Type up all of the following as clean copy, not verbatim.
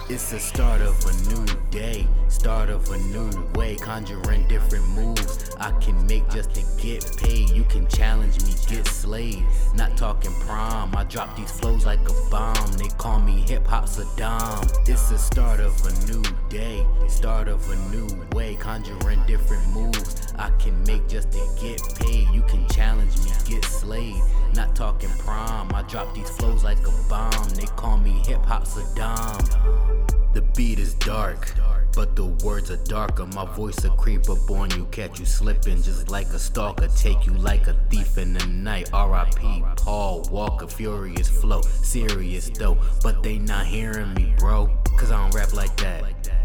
It's the start of a new day, start of a new way, conjuring different moves I can make just to get paid. You can challenge me, get slayed. Not talking prom, I drop these flows like a bomb. They call me hip hop Saddam. It's the start of a new day, start of a new way, conjuring different moves I can make just to get paid. You can challenge me, get slayed. Not talking prom, I drop these flows like a bomb. They call me hip hop Saddam. The beat is dark, but the words are darker. My voice will creep up on you, catch you slipping just like a stalker, take you like a thief in the night. R.I.P. Paul Walker, furious flow, serious though, but they not hearing me, bro, cause I don't rap like that.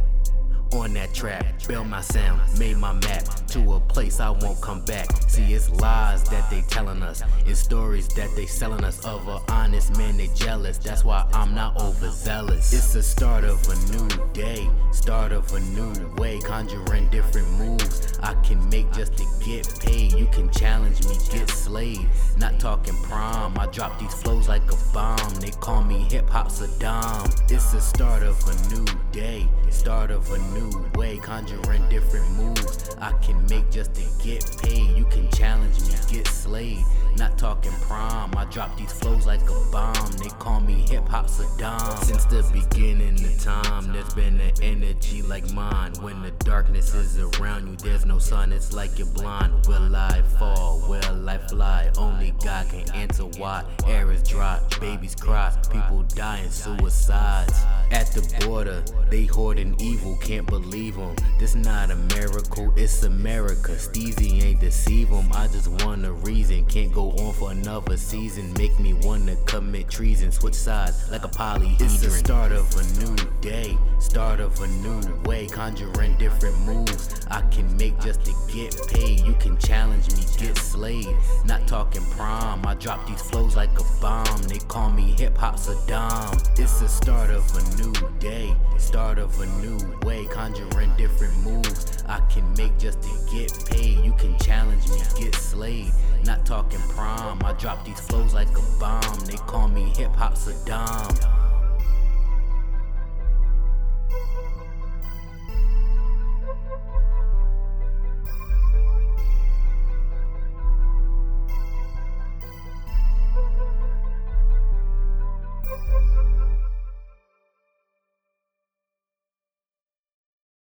On that track, build my sound, made my map to a place I won't come back. See, it's lies that they telling us, it's stories that they selling us of a honest man. They jealous, that's why I'm not overzealous. It's the start of a new day, start of a new way, conjuring different moves I can make just to get paid. You can challenge me, get slayed. Not talking prom, I drop these flows like a bomb. They call me hip hop Saddam. It's the start of a new day, start of a new way, conjuring different moves I can make just to get paid. You can challenge me, get slayed. Not talking prom, I drop these flows like a bomb. They call me hip hop Saddam. Since the beginning of time, there's been an energy like mine. When the darkness is around you, there's no sun, it's like you're blind. Will I fall? Will I fly? Only God can answer why. Air is dry, babies cry, people dying, suicides. At the border, they hoarding evil, can't believe them. This not a miracle, it's America. Steezy ain't deceive them, I just want a reason. Can't go on for another season, make me wanna commit treason. Switch sides like a polyhedron. It's the start of a new day, start of a new way, conjuring different moves I can make just to get paid. You can challenge me, get slayed. Not talking prom, I drop these flows like a bomb. They call me hip hop Saddam. It's the start of a new day, start of a new way, conjuring different moves I can make just to get paid. You can challenge me, get slayed. Not talking prom, I drop these flows like a bomb. They call me hip hop Saddam.